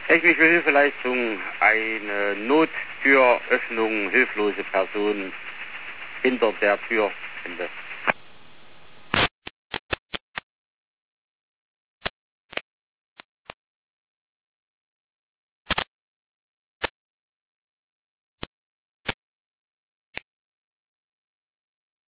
Technische Hilfeleistung, eine Nottüröffnung, hilflose Person hinter der Tür. Ende.